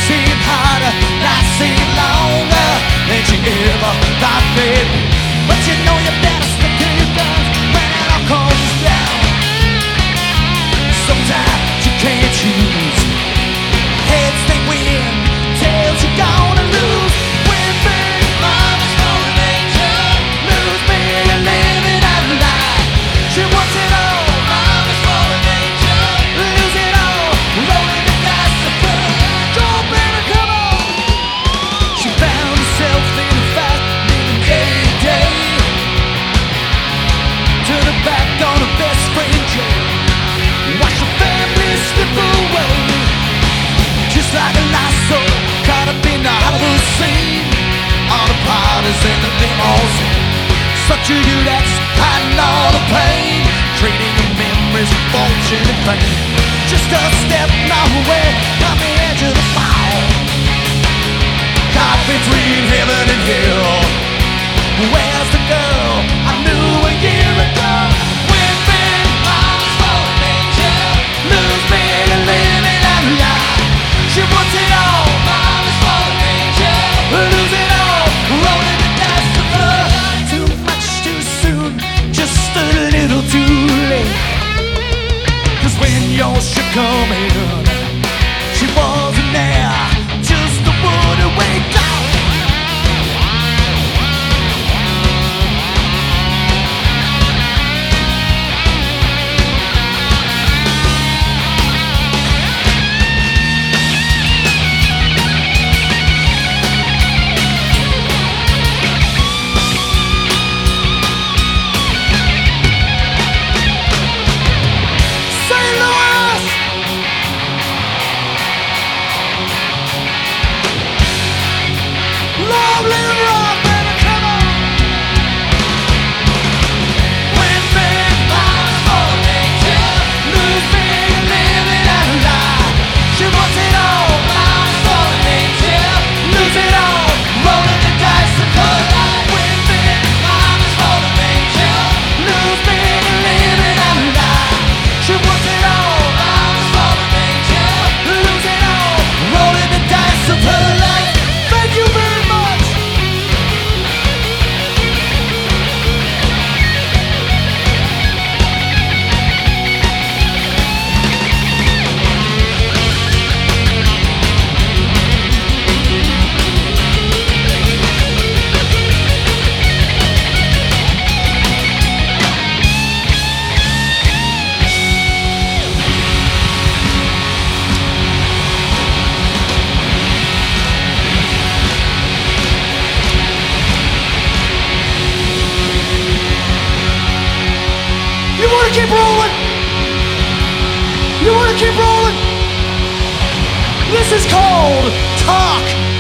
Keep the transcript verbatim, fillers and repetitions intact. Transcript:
seemed harder, night seemed longer than she ever thought they'd be. But you know you better stick to your guns when it all comes down. Sometimes you can't choose. Heads they win, tails you're gonna lose. Win big, mama's fallen angel. Lose big, you're living out loud. She wants it all, mama's fallen angel. Lose it all, rolling the dice to burn. Go baby, come on. She found herself in a fight, living day to day. Turn her back on her best friend Jay. Watch her family slip away. Just like a lost soul caught up in the Hollywood scene. All the parties and the demos. Such a good ex, hiding all the pain. Trading the memories of fortune and fame. Just a step my way, on the edge of the fall. Caught between heaven and hell. Where's the girl I knew a year ago? Win big, mama's fallen angel. Lose big and living out loud. She wants it all, mama's fallen angel. Lose it all, rolling the dice of love. Too much too soon, just a little too late. Cause when yours should come in, she wasn't there, just a wooden wake up. Keep rolling. You want to keep rolling? This is called Talk